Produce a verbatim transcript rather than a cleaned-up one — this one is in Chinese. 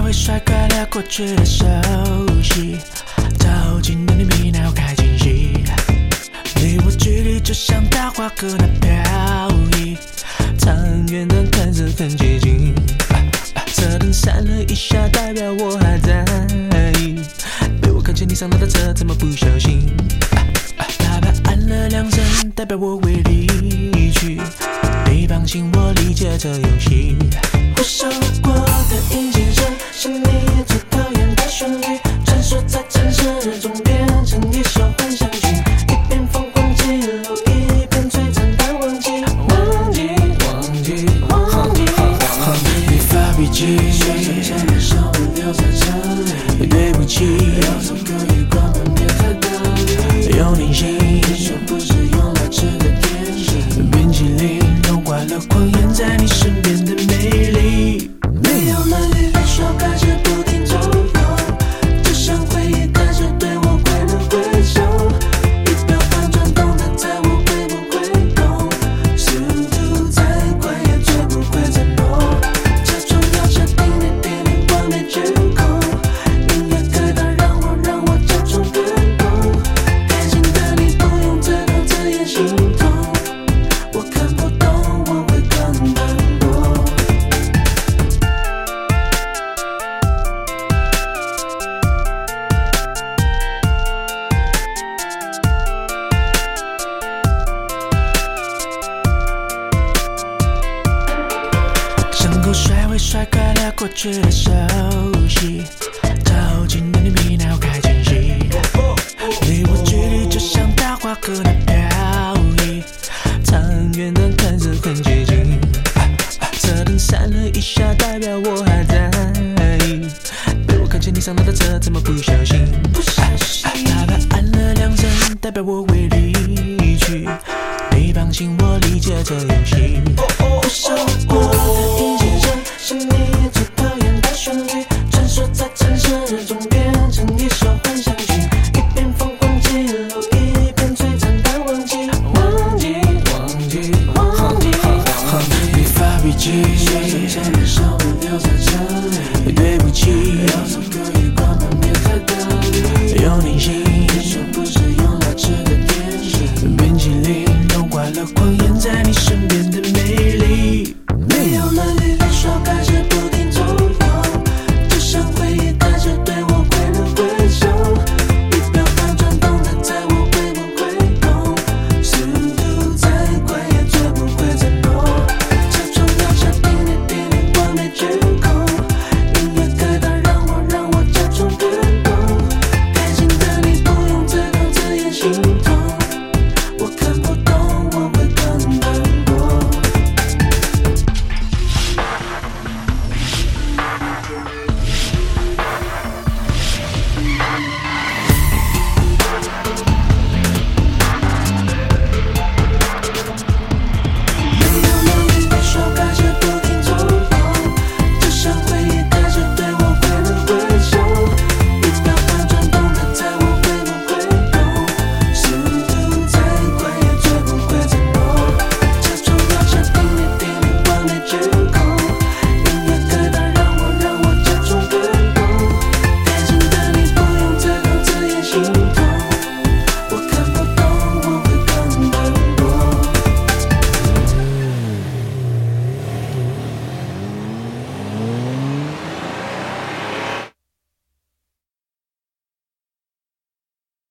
会甩开了过去的熟悉，走近的你比那要开惊喜，离我距离就像大花搁那飘逸，长远的看似很接近，车灯闪了一下，代表我还在意，被我看见你上来的车，怎么不小心？喇叭按了两声，代表我会离去，别放心，我理解这游戏。回首过的引擎声，是你最讨厌的旋律，穿梭在城市中变成一首幻想曲，一边疯狂记录，一边璀璨淡忘记，忘记忘记忘记忘记。你发脾气，说想想的手留在这里，对不起，要走可以关门，别太大力，有灵性，说不是用来吃的点心，冰淇淋融化了狂野在你身边的美丽。没有能力的手开始不停走动，就像回忆开始对我挥了挥手，仪表板转动的猜我会不会懂，速度再快也追不回承诺，假装要设定你定你完美监控，音乐开到让我让我假装更懂，开心的你不用再多字眼心痛，我看不懂我会更难过。像口水会甩开了过去的熟悉，照近的你比那要开惊喜，离我距离就像大花搁那飘逸，长远的看似很接近，车灯闪了一下，代表我还在意，被我看见你上来的车，怎么不小心？不小心，喇叭按了两声，代表我会离去，别放心，我理解这游戏。回首过的引擎声，是你最讨厌的旋律，穿梭在城市中变成一首幻想曲，一边疯狂记录，一边璀璨淡忘记，忘记忘记忘记忘记。你发脾气，说想想的手留在这里，对不起，要走可以关门，别太大力，有灵性。